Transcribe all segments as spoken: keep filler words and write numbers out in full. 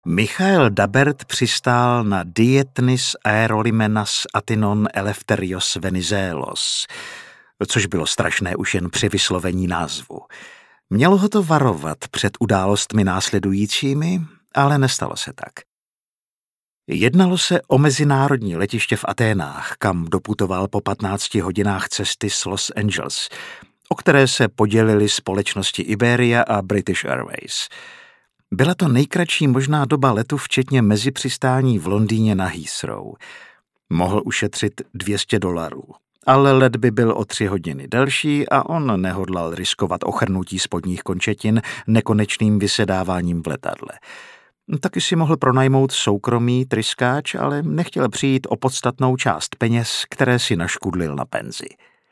Michael Dabert přistál na Dietnis aerolimenas Atinon eleftherios Venizelos, což bylo strašné už jen při vyslovení názvu. Mělo ho to varovat před událostmi následujícími, ale nestalo se tak. Jednalo se o mezinárodní letiště v Aténách, kam doputoval po patnácti hodinách cesty z Los Angeles, o které se podělily společnosti Iberia a British Airways. Byla to nejkratší možná doba letu, včetně mezipřistání v Londýně na Heathrow. Mohl ušetřit dvě stě dolarů, ale let by byl o tři hodiny delší a on nehodlal riskovat ochrnutí spodních končetin nekonečným vysedáváním v letadle. Taky si mohl pronajmout soukromý tryskáč, ale nechtěl přijít o podstatnou část peněz, které si naškudlil na penzi.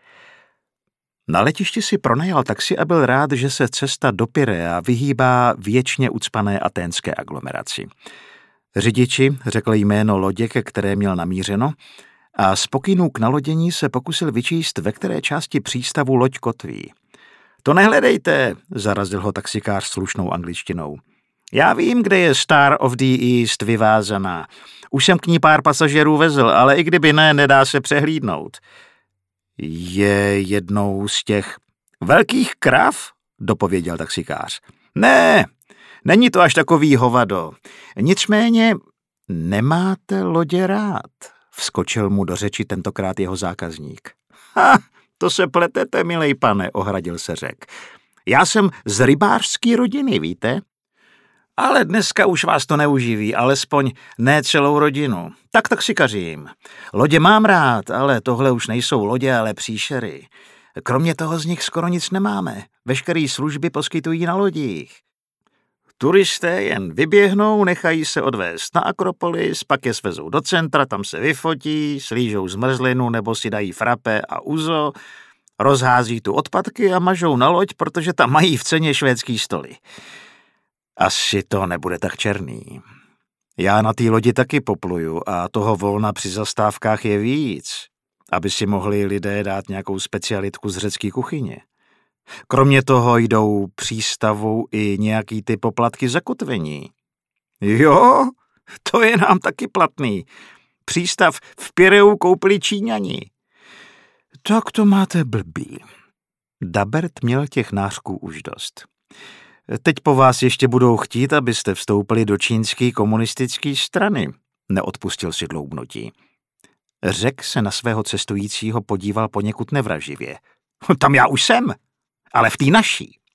Na letišti si pronajal taxi a byl rád, že se cesta do Pirea vyhýbá věčně ucpané aténské aglomeraci. Řidiči řekl jméno lodě, ke které měl namířeno, a z pokynů k nalodění se pokusil vyčíst, ve které části přístavu loď kotví. To nehledejte, zarazil ho taxikář slušnou angličtinou. Já vím, kde je Star of the East vyvázaná. Už jsem k ní pár pasažerů vezl, ale i kdyby ne, nedá se přehlídnout. Je jednou z těch velkých krav, dopověděl taxikář. Ne, není to až takový hovado. Nicméně nemáte lodě rád, vskočil mu do řeči tentokrát jeho zákazník. Ha, to se pletete, milej pane, ohradil se Řek. Já jsem z rybářské rodiny, víte? Ale dneska už vás to neuživí, alespoň ne celou rodinu. Tak taxikařím. Lodě mám rád, ale tohle už nejsou lodě, ale příšery. Kromě toho z nich skoro nic nemáme. Veškeré služby poskytují na lodích. Turisté jen vyběhnou, nechají se odvést na Akropolis, pak je svezou do centra, tam se vyfotí, slížou zmrzlinu nebo si dají frappé a uzo, rozhází tu odpadky a mažou na loď, protože tam mají v ceně švédský stoly. Asi to nebude tak černý. Já na té lodi taky popluju a toho volna při zastávkách je víc, aby si mohli lidé dát nějakou specialitku z řecké kuchyně. Kromě toho jdou přístavu i nějaký ty poplatky za kotvení. Jo, to je nám taky platný. Přístav v Pireu koupili Číňani. Tak to máte blbý. Dabert měl těch nářků už dost. Teď po vás ještě budou chtít, abyste vstoupili do čínské komunistické strany, neodpustil si dloubnutí. Řek se na svého cestujícího podíval poněkud nevraživě. Tam já už jsem, ale v té naší.